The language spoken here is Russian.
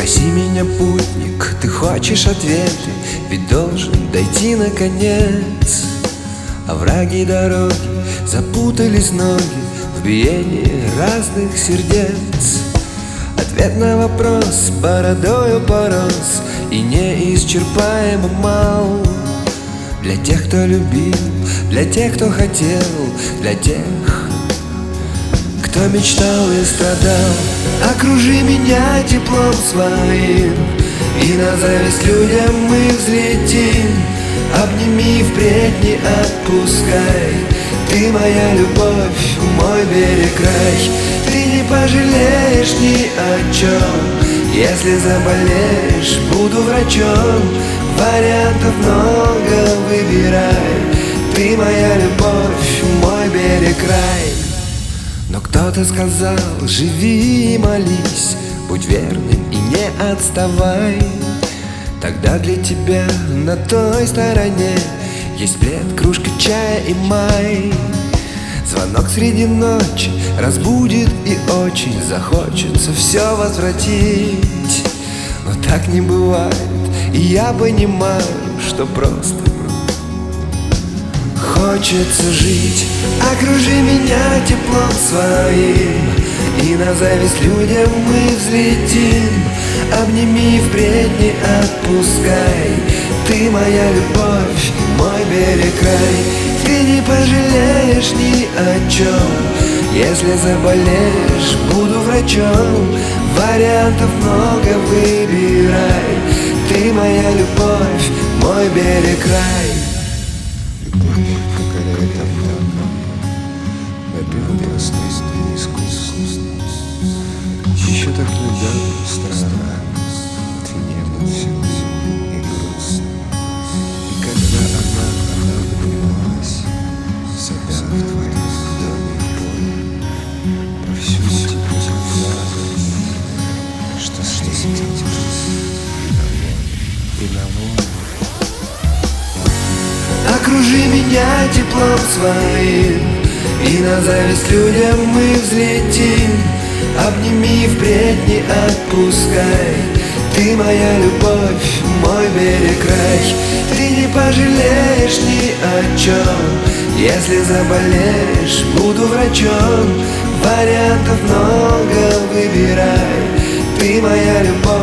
Спроси меня, путник, ты хочешь ответы, ведь должен дойти наконец. Овраги дороги, запутались ноги в биении разных сердец. Ответ на вопрос бородою порос и неисчерпаемо мал. Для тех, кто любил, для тех, кто хотел, для тех, кто мечтал и страдал. Окружи меня теплом своим, и на зависть людям мы взлетим. Обними, впредь не отпускай, ты моя любовь, мой берег рай. Ты не пожалеешь ни о чем, если заболеешь, буду врачом. Вариантов много, выбирай, ты моя любовь, мой берег рай. Но кто-то сказал, живи и молись, будь верным и не отставай. Тогда для тебя на той стороне есть плед, кружка чая и май. Звонок среди ночи разбудит и очень захочется все возвратить. Но так не бывает, и я понимаю, что просто хочется жить. Окружи меня теплом своим, и на зависть людям мы взлетим. Обними, впредь не отпускай, ты моя любовь, мой берег рай. Ты не пожалеешь ни о чем, если заболеешь, буду врачом. Вариантов много, выбирай, ты моя любовь, мой берег рай. Любовь покоряет обман, напивается искусство. Еще так недавно страна, ты не был сильный и грустный. И когда она обнималась, сопя в твоем доме в поле, повсюду тебя что светилось и на воле. Окружи меня теплом своим, и на зависть людям мы взлетим. Обними, впредь не отпускай, ты моя любовь, мой берег рай. Ты не пожалеешь ни о чем, если заболеешь, буду врачом. Вариантов много, выбирай, ты моя любовь.